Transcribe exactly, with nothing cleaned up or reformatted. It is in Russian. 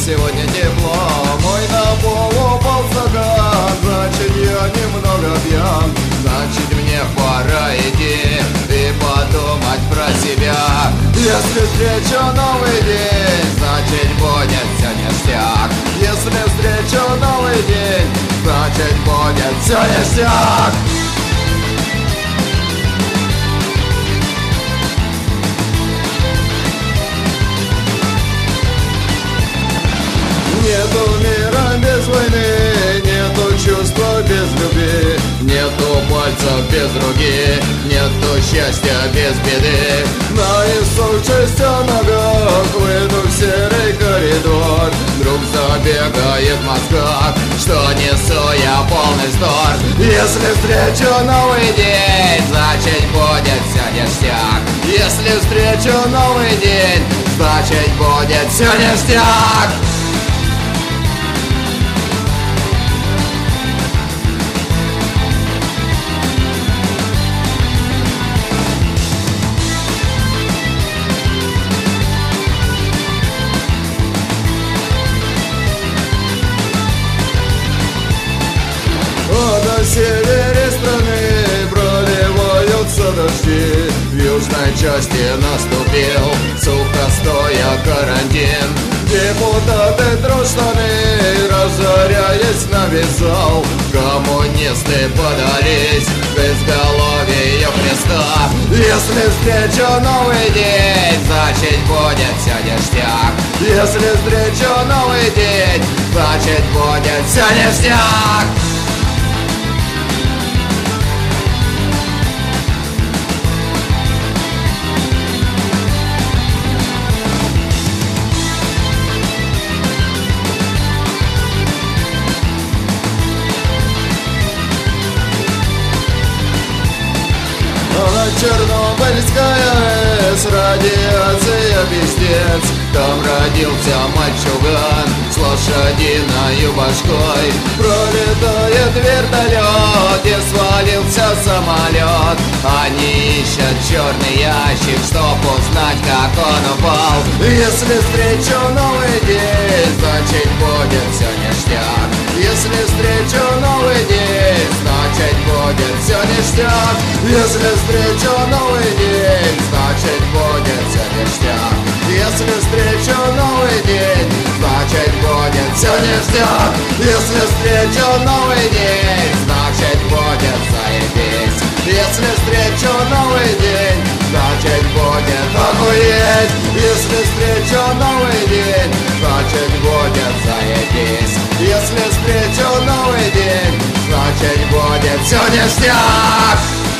сегодня тепло. Мой на пол упал стакан, значит я немного пьян. Значит мне пора идти и подумать про себя. Если встречу новый день, значит будет все ништяк. Если встречу новый день, значит будет все ништяк. Нету мира без войны, нету чувства без любви, нету пальцев без руки, нету счастья без беды. На иссохшихся ногах выйду в серый коридор, вдруг забегает в мозгах, что несу я полный вздор. Если встречу новый день, значит будет все ништяк. Если встречу новый день, значит будет все ништяк. На севере страны проливаются дожди, в южной части наступил сухостоя карантин. Депутаты трут штаны, разоряясь на весь зал. Коммунисты подались к изголовью Христа. Если встречу новый день, значит будет все ништяк. Если встречу новый день, значит будет все ништяк. Чернобыльская АЭС, радиация пиздец. Там родился мальчуган с лошадиною башкой. Пролетает вертолет и свалился самолет. Они ищут черный ящик, чтоб узнать, как он упал. Если встречу новый день, значит будет все ништяк. Если встречу новый день, значит будет все ништяк. Если встречу новый день, значит будет все ништяк. Если встречу новый день, значит будет все ништяк. Если встречу новый день, значит будет заебись. Если встречу новый день, значит будет охуеть. Если встречу новый день, значит будет заебись. Если встречу новый день, значит будет все ништяк.